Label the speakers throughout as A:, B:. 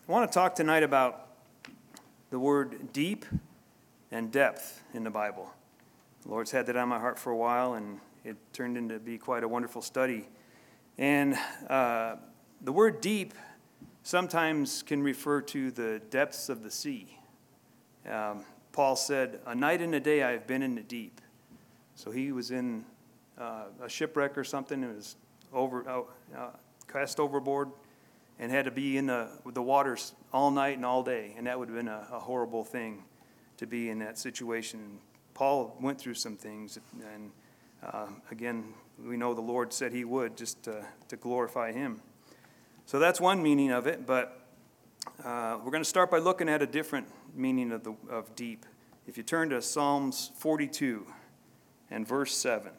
A: I want to talk tonight about the word deep and depth in the Bible. The Lord's had that on my heart for a while, and it turned into be quite a wonderful study. And the word deep sometimes can refer to the depths of the sea. Paul said, "A night and a day I have been in the deep." So he was in a shipwreck or something, and was cast overboard, and had to be in the waters all night and all day. And that would have been a horrible thing to be in that situation. Paul went through some things, and again, we know the Lord said he would, just to glorify him. So that's one meaning of it, but we're going to start by looking at a different meaning of deep. If you turn to Psalms 42 and verse 7.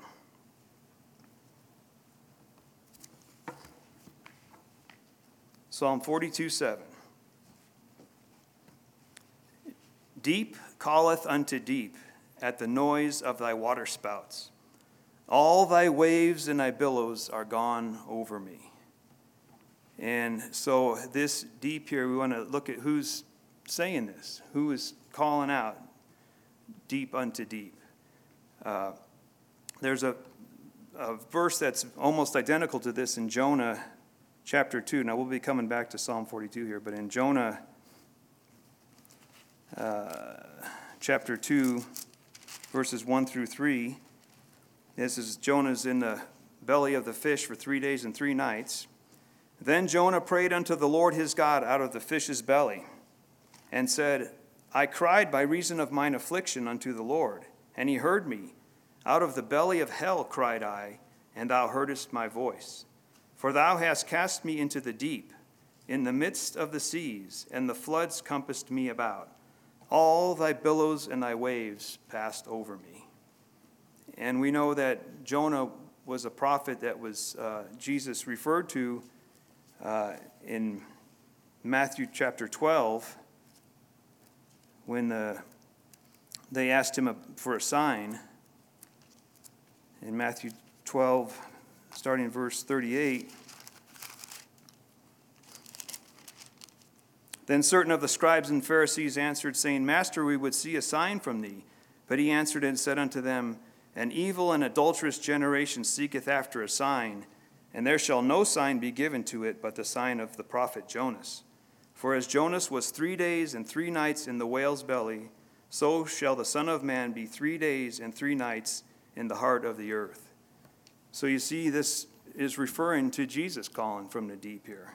A: Psalm 42:7. Deep calleth unto deep at the noise of thy waterspouts. All thy waves and thy billows are gone over me. And so this deep here, we want to look at who's saying this, who is calling out deep unto deep. There's a verse that's almost identical to this in Jonah chapter 2. Now, we'll be coming back to Psalm 42 here, but in Jonah chapter 2, verses 1 through 3, this is Jonah's in the belly of the fish for 3 days and 3 nights. Then Jonah prayed unto the Lord his God out of the fish's belly, and said, I cried by reason of mine affliction unto the Lord, and he heard me. Out of the belly of hell cried I, and thou heardest my voice. For thou hast cast me into the deep, in the midst of the seas, and the floods compassed me about. All thy billows and thy waves passed over me. And we know that Jonah was a prophet that was Jesus referred to in Matthew chapter 12, when they asked him for a sign. In Matthew 12, starting in verse 38, Then certain of the scribes and Pharisees answered, saying, Master, we would see a sign from thee. But he answered and said unto them, An evil and adulterous generation seeketh after a sign, and there shall no sign be given to it but the sign of the prophet Jonas. For as Jonas was 3 days and 3 nights in the whale's belly, so shall the Son of Man be 3 days and 3 nights in the heart of the earth. So you see, this is referring to Jesus calling from the deep here.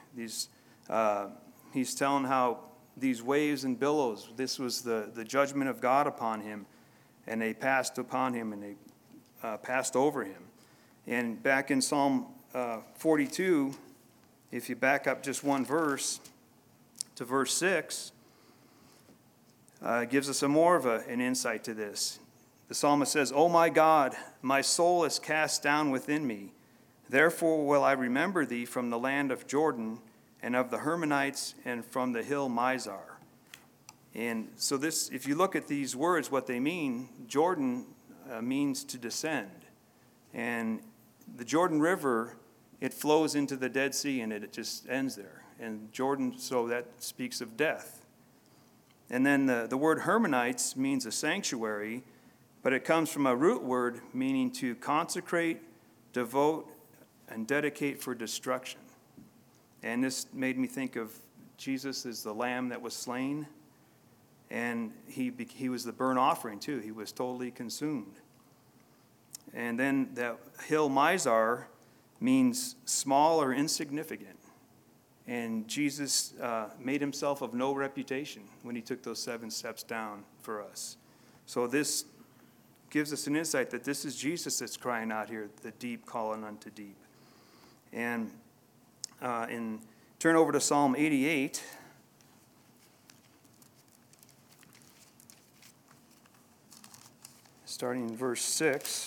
A: He's telling how these waves and billows, this was the judgment of God upon him, and they passed upon him, and they passed over him. And back in Psalm 42, if you back up just one verse to verse 6, gives us more of an insight to this. The psalmist says, O my God, my soul is cast down within me. Therefore will I remember thee from the land of Jordan, and of the Hermonites, and from the hill Mizar. And so this, if you look at these words, what they mean, Jordan means to descend. And the Jordan River, it flows into the Dead Sea, and it just ends there. And Jordan, so that speaks of death. And then the word Hermonites means a sanctuary, but it comes from a root word meaning to consecrate, devote, and dedicate for destruction. And this made me think of Jesus as the lamb that was slain. And he was the burnt offering too. He was totally consumed. And then the hill Mizar means small or insignificant. And Jesus made himself of no reputation when he took those 7 steps down for us. So this gives us an insight that this is Jesus that's crying out here, the deep calling unto deep. And turn over to Psalm 88. Starting in verse 6.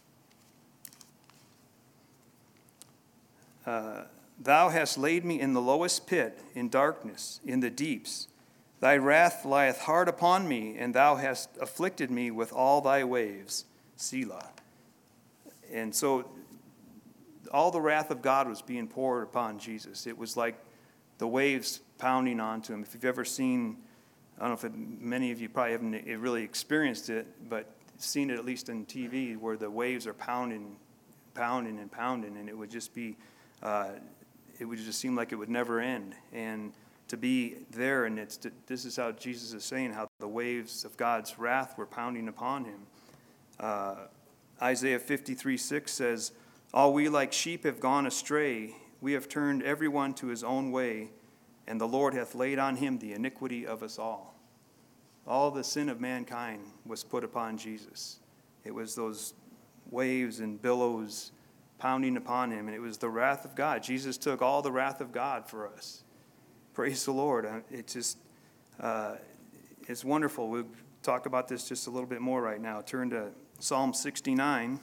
A: Thou hast laid me in the lowest pit, in darkness, in the deeps. Thy wrath lieth hard upon me, and thou hast afflicted me with all thy waves. Selah. And so all the wrath of God was being poured upon Jesus. It was like the waves pounding onto him. If you've ever seen, I don't know if many of you probably haven't really experienced it, but seen it at least on TV, where the waves are pounding, and it would just be, it would just seem like it would never end. And to be there, and this is how Jesus is saying how the waves of God's wrath were pounding upon him. Isaiah 53:6 says, "All we like sheep have gone astray. We have turned everyone to his own way, and the Lord hath laid on him the iniquity of us all." All the sin of mankind was put upon Jesus. It was those waves and billows pounding upon him, and it was the wrath of God. Jesus took all the wrath of God for us. Praise the Lord. It's wonderful. We'll talk about this just a little bit more right now. Turn to Psalm 69.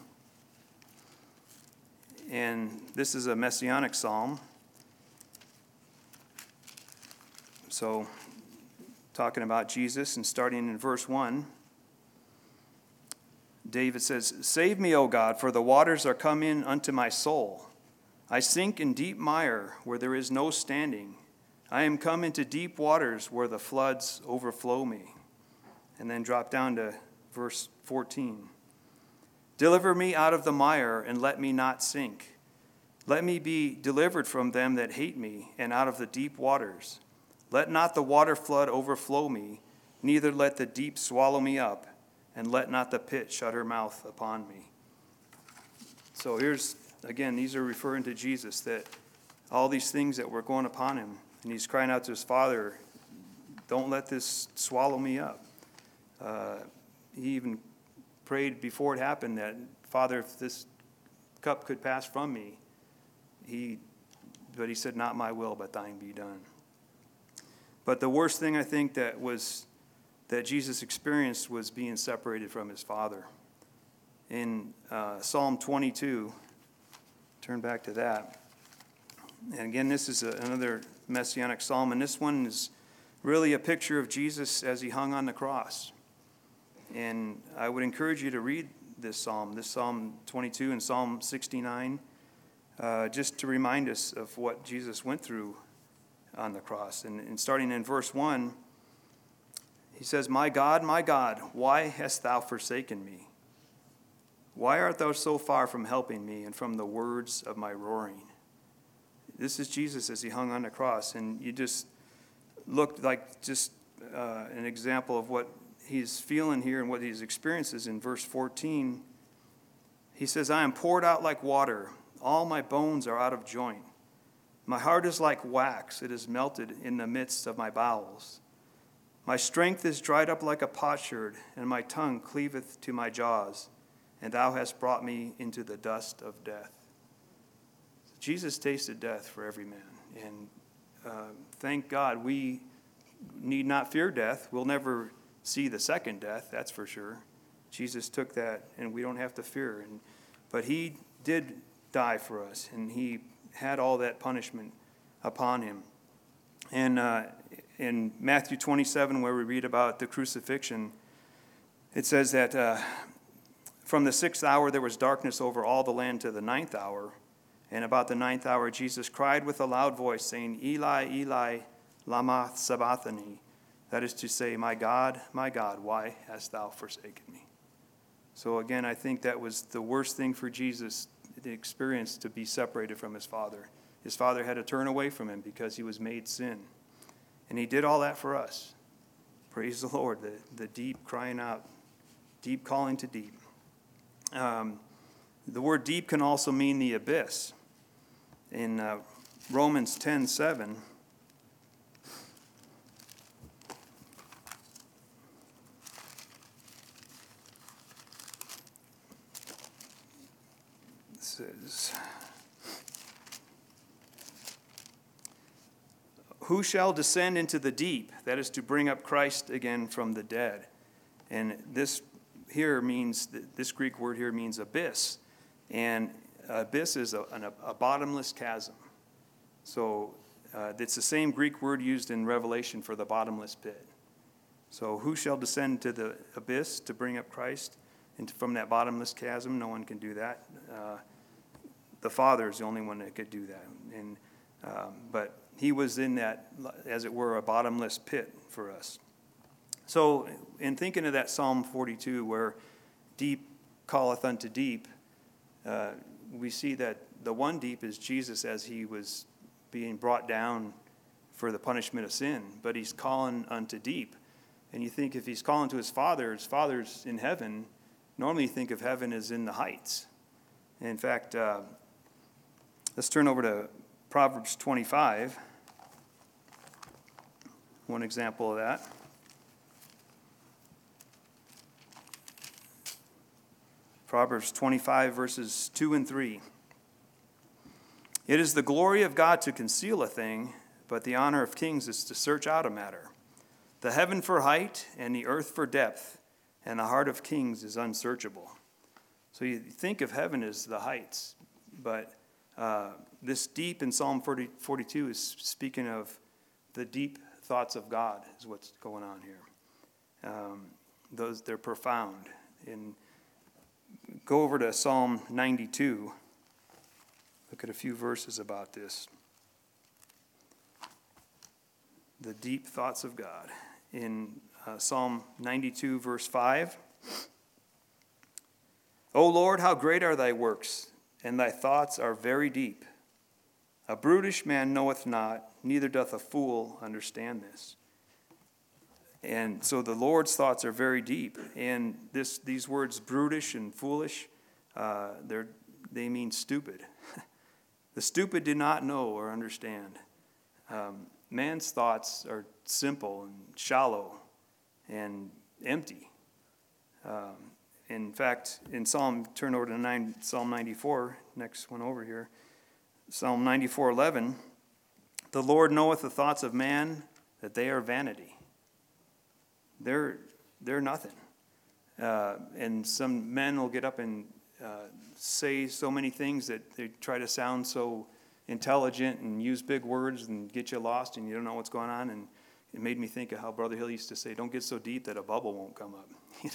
A: And this is a messianic psalm. So, talking about Jesus, and starting in verse 1, David says, "Save me, O God, for the waters are come in unto my soul. I sink in deep mire where there is no standing. I am come into deep waters where the floods overflow me." And then drop down to verse 14. "Deliver me out of the mire, and let me not sink. Let me be delivered from them that hate me, and out of the deep waters. Let not the water flood overflow me, neither let the deep swallow me up, and let not the pit shut her mouth upon me." So here's, again, these are referring to Jesus, that all these things that were going upon him, and he's crying out to his Father, "Don't let this swallow me up." He even prayed before it happened that, "Father, if this cup could pass from me," but he said, "Not my will, but thine be done." But the worst thing I think that Jesus experienced was being separated from his Father. In Psalm 22, turn back to that. And again, this is another messianic psalm, and this one is really a picture of Jesus as he hung on the cross. And I would encourage you to read this Psalm 22 and Psalm 69, just to remind us of what Jesus went through on the cross. And starting in verse 1, he says, my God, why hast thou forsaken me? Why art thou so far from helping me and from the words of my roaring?" This is Jesus as he hung on the cross, and you just looked like just an example of what he's feeling here and what his experiences. In verse 14, he says, "I am poured out like water. All my bones are out of joint. My heart is like wax. It is melted in the midst of my bowels. My strength is dried up like a potsherd, and my tongue cleaveth to my jaws. And thou hast brought me into the dust of death." Jesus tasted death for every man. And thank God we need not fear death. We'll never see the second death, that's for sure. Jesus took that, and we don't have to fear. But he did die for us, and he had all that punishment upon him. And in Matthew 27, where we read about the crucifixion, it says that from the 6th hour there was darkness over all the land to the 9th hour. And about the 9th hour Jesus cried with a loud voice, saying, "Eli, Eli, lama sabachthani?" That is to say, my God, why hast thou forsaken me?" So again, I think that was the worst thing for Jesus, the experience to be separated from his Father. His Father had to turn away from him because he was made sin. And he did all that for us. Praise the Lord, the deep crying out, deep calling to deep. The word deep can also mean the abyss. In Romans 10:7, it says, "Who shall descend into the deep?" That is to bring up Christ again from the dead. And this here means, this Greek word here means abyss. And abyss is a bottomless chasm. So it's the same Greek word used in Revelation for the bottomless pit. So who shall descend to the abyss to bring up Christ from that bottomless chasm? No one can do that. The Father is the only one that could do that. But he was in that, as it were, a bottomless pit for us. So in thinking of that Psalm 42 where deep calleth unto deep, we see that the one deep is Jesus as he was being brought down for the punishment of sin, but he's calling unto deep. And you think if he's calling to his Father's in heaven. Normally you think of heaven as in the heights. In fact, let's turn over to Proverbs 25. One example of that. Proverbs 25, verses 2 and 3. It is the glory of God to conceal a thing, but the honor of kings is to search out a matter. The heaven for height and the earth for depth, and the heart of kings is unsearchable. So you think of heaven as the heights, but this deep in Psalm 42 is speaking of the deep thoughts of God is what's going on here. They're profound. And go over to Psalm 92. Look at a few verses about this. The deep thoughts of God. In Psalm 92, verse 5. O Lord, how great are thy works, and thy thoughts are very deep. A brutish man knoweth not, neither doth a fool understand this. And so the Lord's thoughts are very deep. And these words, brutish and foolish, they mean stupid. The stupid do not know or understand. Man's thoughts are simple and shallow and empty. In fact, in turn over to Psalm 94, next one over here. Psalm 94:11, the Lord knoweth the thoughts of man, that they are vanity. They're nothing. And some men will get up and say so many things that they try to sound so intelligent and use big words and get you lost and you don't know what's going on. And it made me think of how Brother Hill used to say, don't get so deep that a bubble won't come up.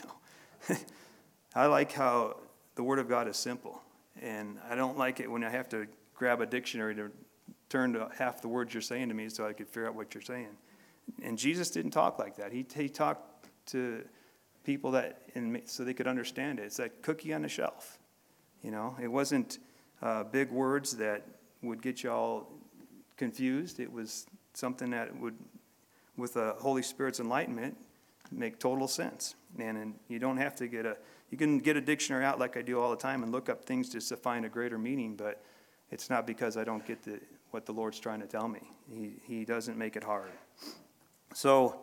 A: I like how the Word of God is simple. And I don't like it when I have to grab a dictionary to turn to half the words you're saying to me so I could figure out what you're saying. And Jesus didn't talk like that. He talked to people so they could understand it. It's that cookie on the shelf. It wasn't big words that would get you all confused. It was something that would, with the Holy Spirit's enlightenment, make total sense. And you don't have to you can get a dictionary out like I do all the time and look up things just to find a greater meaning, but it's not because I don't get what the Lord's trying to tell me. He doesn't make it hard. So,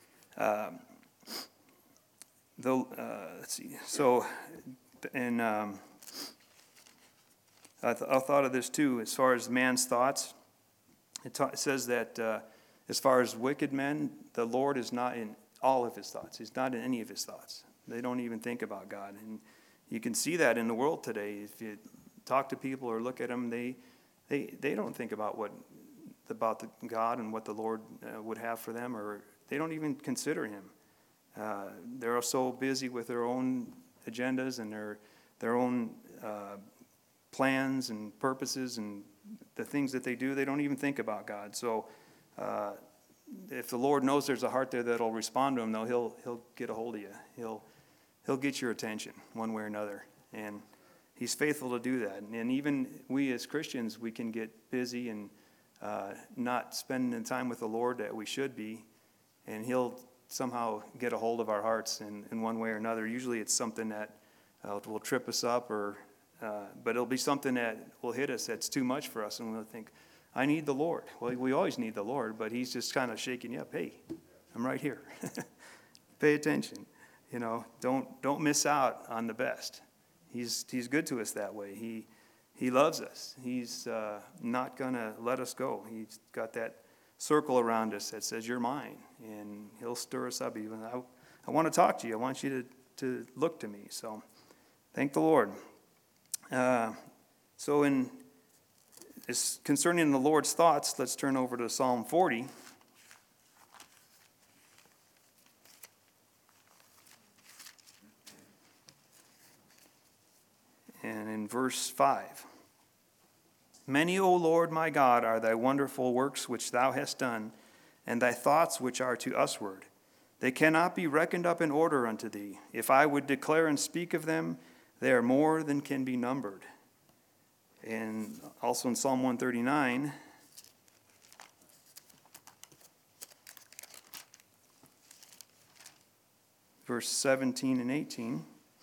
A: let's see. So, and I thought of this too, as far as man's thoughts. It says that as far as wicked men, the Lord is not in all of his thoughts. He's not in any of his thoughts. They don't even think about God. And you can see that in the world today. If you talk to people or look at them, they don't think about God and what the Lord would have for them, or they don't even consider him. They're so busy with their own agendas and their own plans and purposes and the things that they do. They don't even think about God. So if the Lord knows there's a heart there that'll respond to him, though, he'll get a hold of you. He'll get your attention one way or another. And he's faithful to do that. And even we as Christians, we can get busy and not spending the time with the Lord that we should be. And he'll somehow get a hold of our hearts in one way or another. Usually it's something that will trip us up, but it'll be something that will hit us that's too much for us. And we'll think, I need the Lord. Well, we always need the Lord, but he's just kind of shaking you up. Hey, I'm right here. Pay attention. Don't miss out on the best. He's good to us that way. He loves us. He's not going to let us go. He's got that circle around us that says, you're mine. And he'll stir us up. Even I want to talk to you. I want you to look to me. So thank the Lord. So concerning the Lord's thoughts, let's turn over to Psalm 40. And in verse 5. Many, O Lord my God, are thy wonderful works which thou hast done, and thy thoughts which are to usward. They cannot be reckoned up in order unto thee. If I would declare and speak of them, they are more than can be numbered. And also in Psalm 139, verse 17 and 18.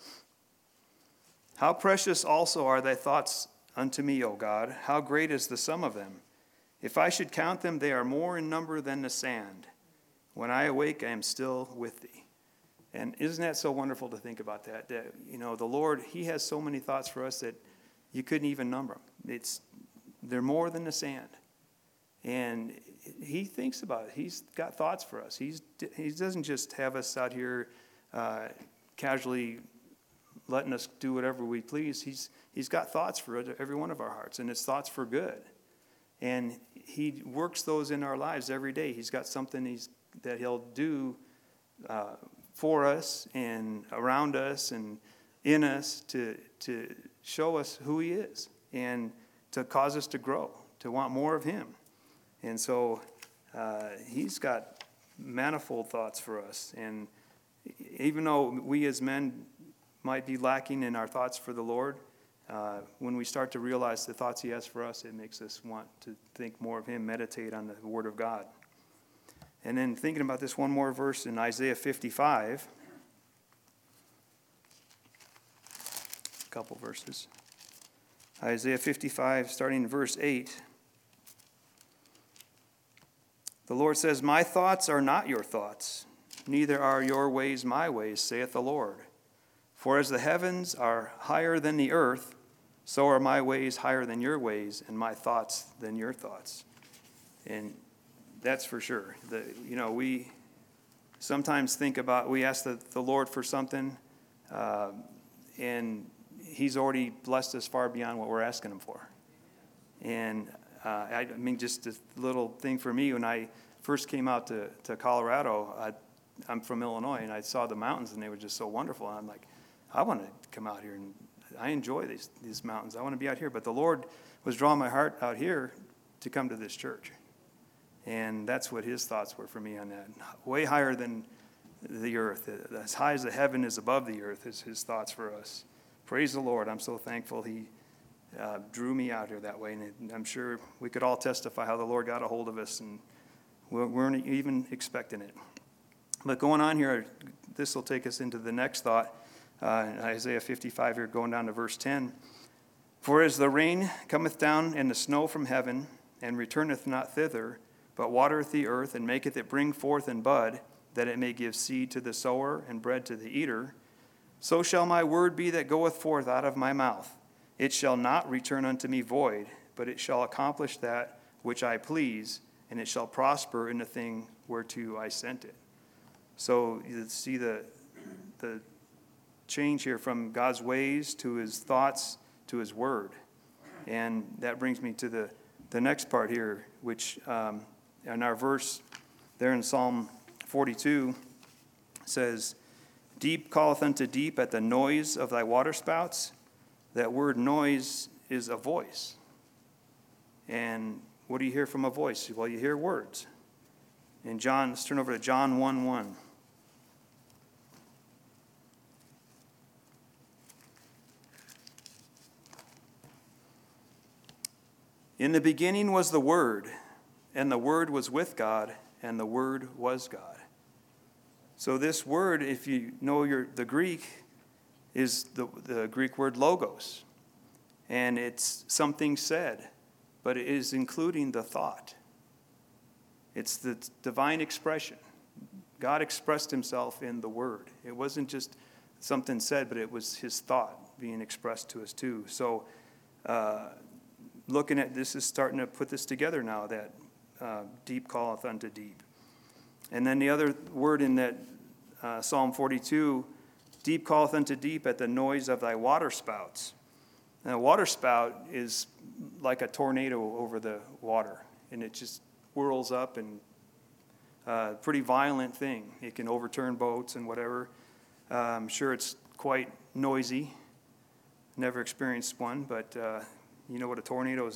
A: How precious also are thy thoughts unto me, O God. How great is the sum of them. If I should count them, they are more in number than the sand. When I awake, I am still with thee. And isn't that so wonderful to think about that? That, the Lord, he has so many thoughts for us that you couldn't even number them. They're more than the sand. And he thinks about it. He's got thoughts for us. He doesn't just have us out here casually letting us do whatever we please. He's got thoughts for every one of our hearts, and it's thoughts for good. And he works those in our lives every day. He's got something that he'll do for us and around us and in us to show us who he is and to cause us to grow, to want more of him. And so he's got manifold thoughts for us. And even though we as men might be lacking in our thoughts for the Lord, when we start to realize the thoughts he has for us, it makes us want to think more of him, meditate on the word of God. And then thinking about this one more verse in Isaiah 55, a couple verses. Isaiah 55, starting in verse 8. The Lord says, My thoughts are not your thoughts, neither are your ways my ways, saith the Lord. For as the heavens are higher than the earth, so are my ways higher than your ways, and my thoughts than your thoughts. And that's for sure. We sometimes think about, we ask the Lord for something, and he's already blessed us far beyond what we're asking him for. And just a little thing for me, when I first came out to Colorado, I'm from Illinois, and I saw the mountains, and they were just so wonderful. And I'm like, I want to come out here, and I enjoy these mountains. I want to be out here. But the Lord was drawing my heart out here to come to this church. And that's what his thoughts were for me on that. Way higher than the earth. As high as the heaven is above the earth is his thoughts for us. Praise the Lord. I'm so thankful he drew me out here that way. And I'm sure we could all testify how the Lord got a hold of us, and we weren't even expecting it. But going on here, this will take us into the next thought. In Isaiah 55 here, going down to verse 10. For as the rain cometh down and the snow from heaven, and returneth not thither, but watereth the earth, and maketh it bring forth and bud, that it may give seed to the sower and bread to the eater, so shall my word be that goeth forth out of my mouth. It shall not return unto me void, but it shall accomplish that which I please, and it shall prosper in the thing whereto I sent it. So you see the change here from God's ways to his thoughts to his word. And that brings me to the next part here, which in our verse there in Psalm 42 says, Deep calleth unto deep at the noise of thy waterspouts. That word noise is a voice. And what do you hear from a voice? Well, you hear words. In John, let's turn over to John 1:1. In the beginning was the Word, and the Word was with God, and the Word was God. So this word, if you know the Greek, is the Greek word logos. And it's something said, but it is including the thought. It's the divine expression. God expressed himself in the word. It wasn't just something said, but it was his thought being expressed to us too. So looking at this is starting to put this together now, that deep calleth unto deep. And then the other word in that Psalm 42, deep calleth unto deep at the noise of thy waterspouts. Now, a waterspout is like a tornado over the water, and it just whirls up, and pretty violent thing. It can overturn boats and whatever. I'm sure it's quite noisy. Never experienced one, but you know what a tornado is.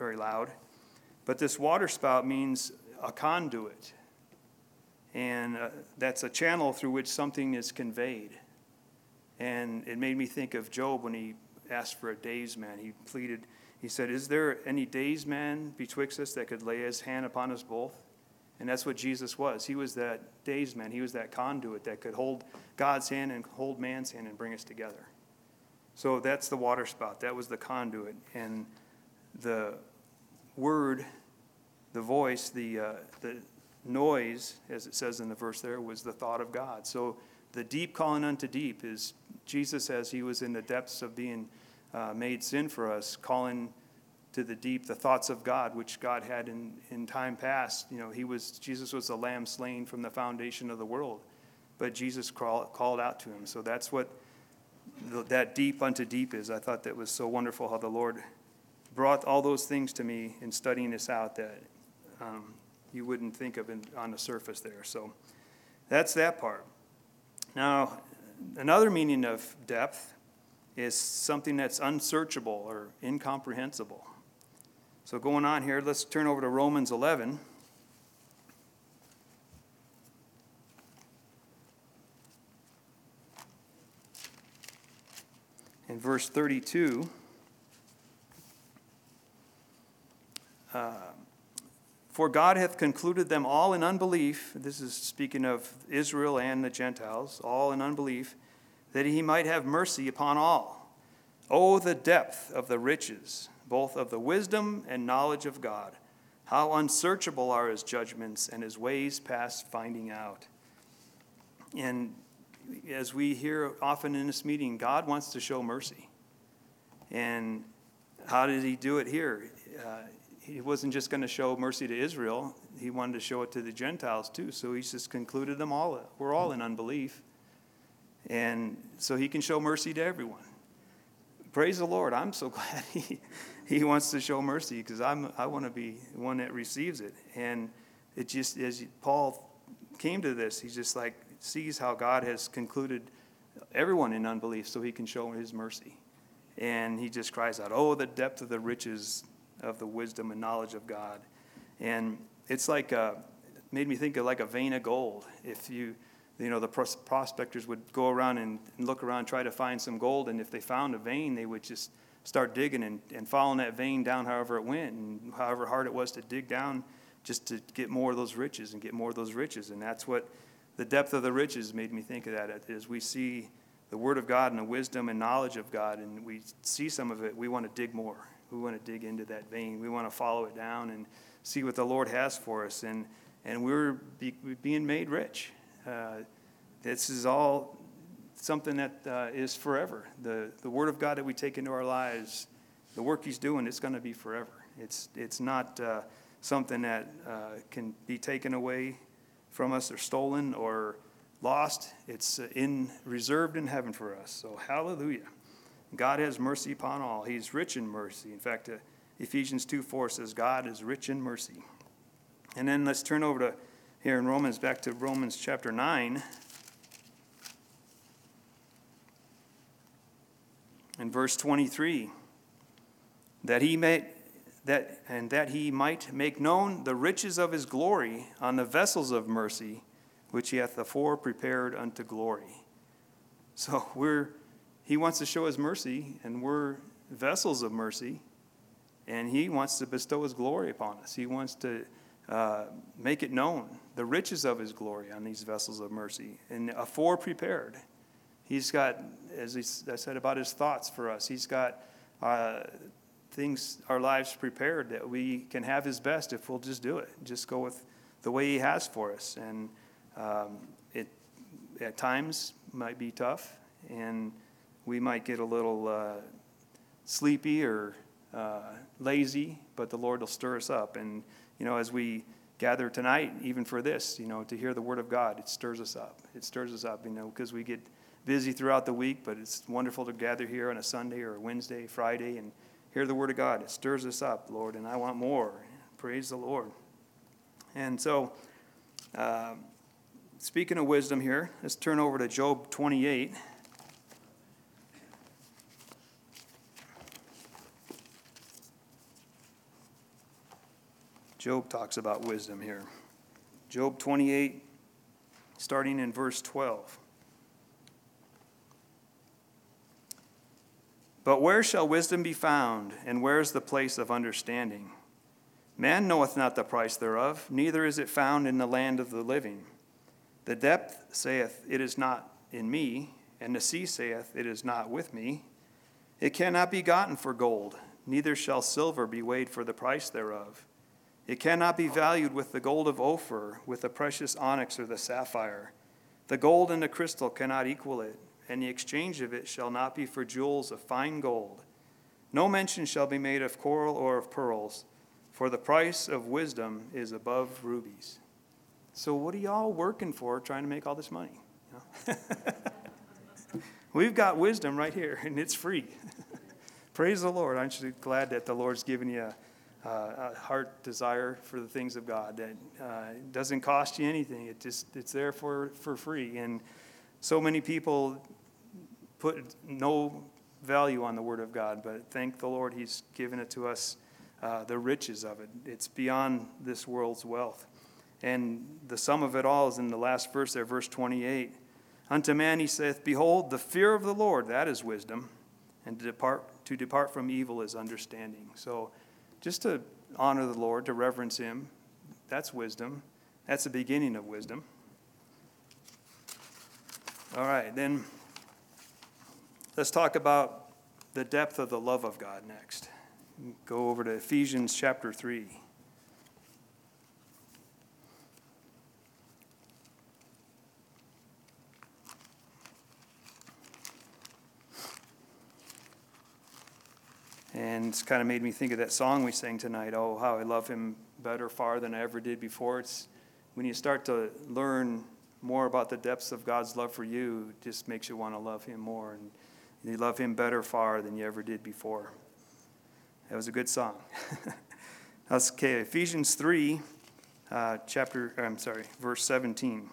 A: very loud. But this water spout means a conduit. And that's a channel through which something is conveyed. And it made me think of Job when he asked for a daysman. He pleaded, he said, "Is there any daysman betwixt us that could lay his hand upon us both?" And that's what Jesus was. He was that daysman. He was that conduit that could hold God's hand and hold man's hand and bring us together. So that's the water spout. That was the conduit. And the word, the voice, the noise, as it says in the verse there, was the thought of God. So the deep calling unto deep is Jesus, as he was in the depths of being made sin for us, calling to the deep the thoughts of God, which God had in time past. You know, Jesus was the lamb slain from the foundation of the world, but Jesus called out to him. So that's what that deep unto deep is. I thought that was so wonderful how the Lord brought all those things to me in studying this out that you wouldn't think of on the surface there. So that's that part. Now, another meaning of depth is something that's unsearchable or incomprehensible. So going on here, let's turn over to Romans 11. In verse 32, for God hath concluded them all in unbelief, this is speaking of Israel and the Gentiles, all in unbelief, that he might have mercy upon all. Oh, the depth of the riches, both of the wisdom and knowledge of God. How unsearchable are his judgments and his ways past finding out. And as we hear often in this meeting, God wants to show mercy. And how did he do it here? He wasn't just going to show mercy to Israel. He wanted to show it to the Gentiles too. So he's just concluded them all. We're all in unbelief. And so he can show mercy to everyone. Praise the Lord. I'm so glad he wants to show mercy, because I want to be one that receives it. And it just, as Paul came to this, he's just like, sees how God has concluded everyone in unbelief so he can show his mercy. And he just cries out, oh, the depth of the riches of the wisdom and knowledge of God. And it's like, made me think of like a vein of gold. If the prospectors would go around and look around, try to find some gold, and if they found a vein, they would just start digging and following that vein down however it went, and however hard it was to dig down just to get more of those riches and get more of those riches. And that's what the depth of the riches made me think of that, as we see the Word of God and the wisdom and knowledge of God, and we see some of it, we want to dig more. We want to dig into that vein. We want to follow it down and see what the Lord has for us. And we're being made rich. This is all something that is forever. The Word of God that we take into our lives, the work he's doing, it's going to be forever. It's not something that can be taken away from us or stolen or lost. It's reserved in heaven for us. So hallelujah. God has mercy upon all. He's rich in mercy. In fact, Ephesians 2:4 says God is rich in mercy. And then let's turn over to here in Romans, back to Romans chapter 9. In verse 23, that he might make known the riches of his glory on the vessels of mercy, which he hath afore prepared unto glory. So he wants to show his mercy, and we're vessels of mercy, and he wants to bestow his glory upon us. He wants to make it known, the riches of his glory on these vessels of mercy, and afore prepared. He's got, as I said about his thoughts for us, he's got things, our lives prepared that we can have his best if we'll just do it, just go with the way he has for us. And it at times might be tough, and we might get a little sleepy or lazy, but the Lord will stir us up. And, as we gather tonight, even for this, to hear the Word of God, it stirs us up. It stirs us up, because we get busy throughout the week, but it's wonderful to gather here on a Sunday or a Wednesday, Friday, and hear the Word of God. It stirs us up, Lord, and I want more. Praise the Lord. And so, speaking of wisdom here, let's turn over to Job 28. Job talks about wisdom here. Job 28, starting in verse 12. But where shall wisdom be found, and where is the place of understanding? Man knoweth not the price thereof, neither is it found in the land of the living. The depth saith, it is not in me, and the sea saith, it is not with me. It cannot be gotten for gold, neither shall silver be weighed for the price thereof. It cannot be valued with the gold of Ophir, with the precious onyx or the sapphire. The gold and the crystal cannot equal it, and the exchange of it shall not be for jewels of fine gold. No mention shall be made of coral or of pearls, for the price of wisdom is above rubies. So what are y'all working for trying to make all this money? You know? We've got wisdom right here, and it's free. Praise the Lord. Aren't you glad that the Lord's given you a heart desire for the things of God that doesn't cost you anything. It's there for free. And so many people put no value on the Word of God, but thank the Lord He's given it to us, the riches of it. It's beyond this world's wealth. And the sum of it all is in the last verse there, verse 28. Unto man he saith, behold, the fear of the Lord, that is wisdom, and to depart from evil is understanding. So just to honor the Lord, to reverence Him, that's wisdom. That's the beginning of wisdom. All right, then let's talk about the depth of the love of God next. Go over to Ephesians chapter 3. And it's kind of made me think of that song we sang tonight, oh, how I love Him better far than I ever did before. It's when you start to learn more about the depths of God's love for you, it just makes you want to love Him more. And you love Him better far than you ever did before. That was a good song. Okay, Ephesians 3, verse 17.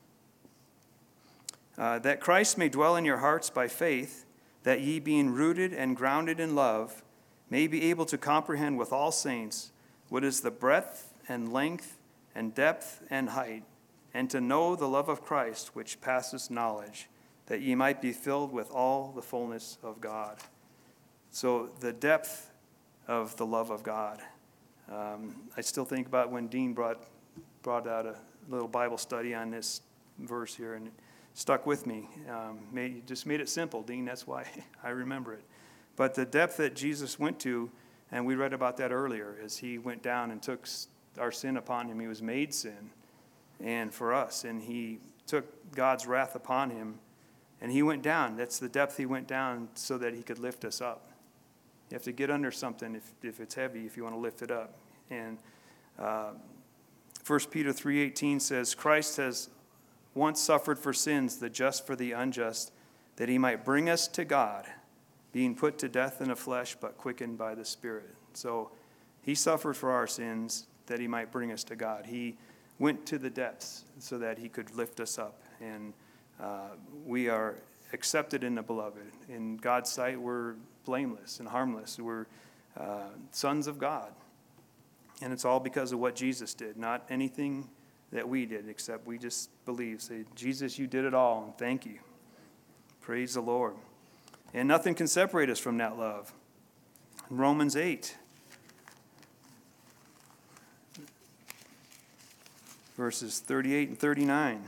A: That Christ may dwell in your hearts by faith, that ye being rooted and grounded in love, may be able to comprehend with all saints what is the breadth and length and depth and height, and to know the love of Christ which passeth knowledge, that ye might be filled with all the fullness of God. So the depth of the love of God. I still think about when Dean brought out a little Bible study on this verse here, and it stuck with me. Just made it simple, Dean. That's why I remember it. But the depth that Jesus went to, and we read about that earlier, as He went down and took our sin upon Him. He was made sin, and for us, and He took God's wrath upon Him, and He went down. That's the depth He went down so that He could lift us up. You have to get under something if it's heavy, if you want to lift it up. And 1 Peter 3:18 says, Christ has once suffered for sins, the just for the unjust, that He might bring us to God, being put to death in the flesh, but quickened by the Spirit. So He suffered for our sins that He might bring us to God. He went to the depths so that He could lift us up. And we are accepted in the Beloved. In God's sight, we're blameless and harmless. We're sons of God. And it's all because of what Jesus did, not anything that we did, except we just believe. Say, Jesus, you did it all, and thank you. Praise the Lord. And nothing can separate us from that love. In Romans 8, verses 38 and 39.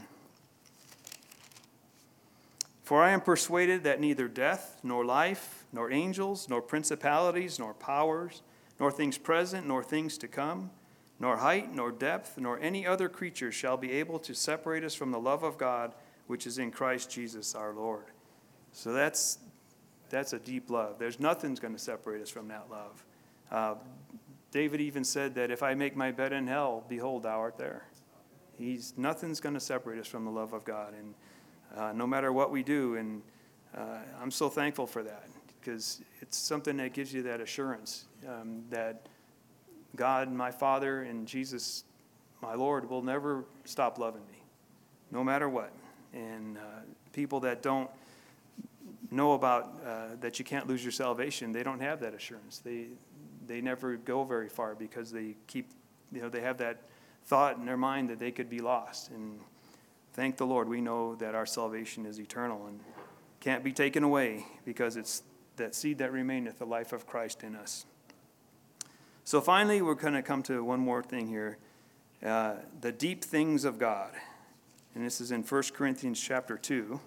A: For I am persuaded that neither death, nor life, nor angels, nor principalities, nor powers, nor things present, nor things to come, nor height, nor depth, nor any other creature shall be able to separate us from the love of God, which is in Christ Jesus our Lord. So that's a deep love. There's nothing's going to separate us from that love. David even said that if I make my bed in hell, behold, thou art there. Nothing's going to separate us from the love of God, and no matter what we do. And I'm so thankful for that, because it's something that gives you that assurance that God, my Father, and Jesus, my Lord, will never stop loving me, no matter what. And people that don't know about that you can't lose your salvation, they don't have that assurance. They never go very far because they keep they have that thought in their mind that they could be lost. And thank the Lord, we know that our salvation is eternal and can't be taken away, because it's that seed that remaineth, the life of Christ in us. So finally, we're going to come to one more thing here, the deep things of God. And this is in 1 Corinthians chapter 2.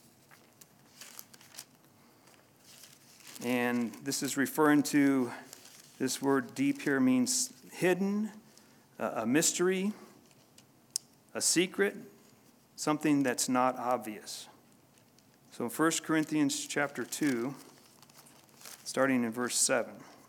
A: And this is referring to, this word deep here means hidden, a mystery, a secret, something that's not obvious. So 1 Corinthians chapter 2, starting in verse 7.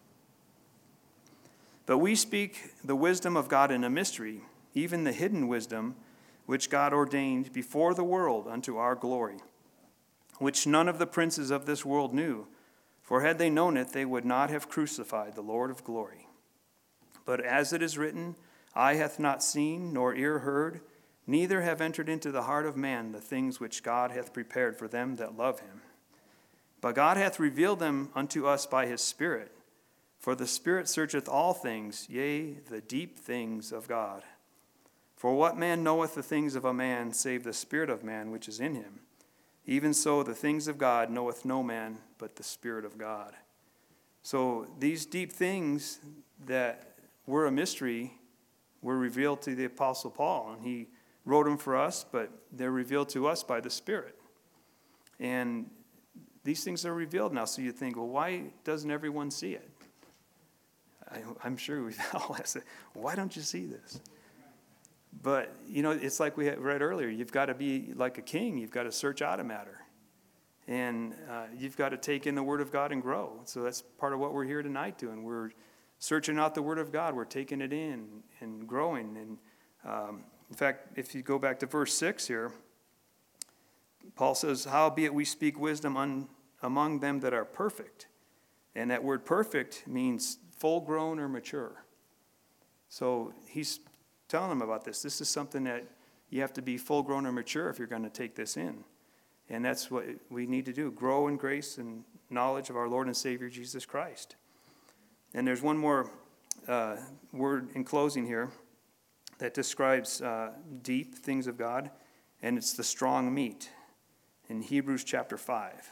A: But we speak the wisdom of God in a mystery, even the hidden wisdom, which God ordained before the world unto our glory, which none of the princes of this world knew. For had they known it, they would not have crucified the Lord of glory. But as it is written, eye hath not seen, nor ear heard, neither have entered into the heart of man the things which God hath prepared for them that love him. But God hath revealed them unto us by his Spirit. For the Spirit searcheth all things, yea, the deep things of God. For what man knoweth the things of a man, save the spirit of man which is in him? Even so the things of God knoweth no man, but the Spirit of God. So these deep things that were a mystery were revealed to the Apostle Paul, and he wrote them for us, but they're revealed to us by the Spirit. And these things are revealed now, so you think, well, why doesn't everyone see it? I'm sure we've all asked, why don't you see this? But, it's like we read earlier. You've got to be like a king. You've got to search out a matter. And you've got to take in the Word of God and grow. So that's part of what we're here tonight doing. We're searching out the Word of God. We're taking it in and growing. And in fact, if you go back to verse 6 here, Paul says, howbeit we speak wisdom among them that are perfect. And that word perfect means full grown or mature. So he's telling them about this. This is something that you have to be full grown or mature if you're going to take this in. And that's what we need to do, grow in grace and knowledge of our Lord and Savior Jesus Christ. And there's one more word in closing here that describes deep things of God, and it's the strong meat in Hebrews chapter 5.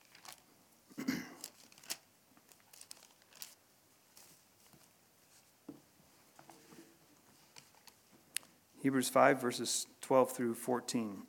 A: Hebrews 5, verses 12 through 14.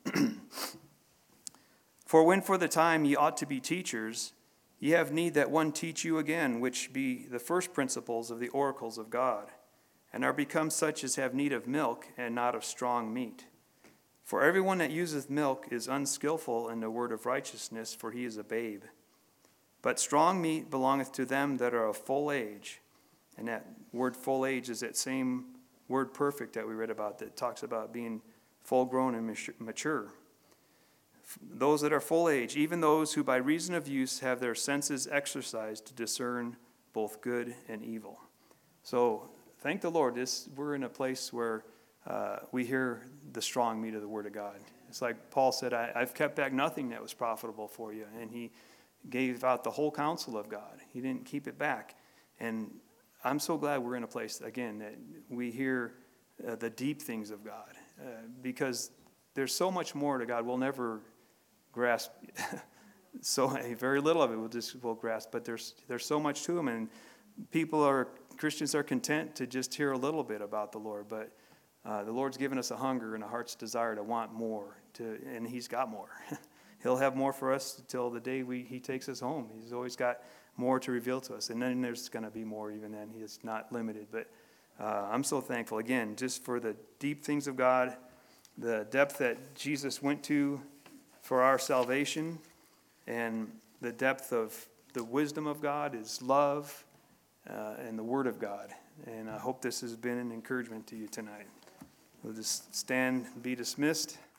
A: For when for the time ye ought to be teachers, ye have need that one teach you again, which be the first principles of the oracles of God, and are become such as have need of milk, and not of strong meat. For everyone that useth milk is unskillful in the word of righteousness, for he is a babe. But strong meat belongeth to them that are of full age. And that word full age is that same word perfect that we read about, that talks about being full grown and mature. Those that are full age, even those who by reason of use have their senses exercised to discern both good and evil. So thank the Lord, we're in a place where we hear the strong meat of the Word of God. It's like Paul said, I've kept back nothing that was profitable for you. And he gave out the whole counsel of God. He didn't keep it back. And I'm so glad we're in a place, again, that we hear the deep things of God. Because there's so much more to God. We'll never grasp very little of it. We'll grasp. But there's so much to Him. And Christians are content to just hear a little bit about the Lord. But the Lord's given us a hunger and a heart's desire to want more. And He's got more. He'll have more for us until the day He takes us home. He's always got more to reveal to us. And then there's going to be more even then. He is not limited. But I'm so thankful, again, just for the deep things of God, the depth that Jesus went to for our salvation, and the depth of the wisdom of God, His love, and the Word of God. And I hope this has been an encouragement to you tonight. We'll just stand and be dismissed.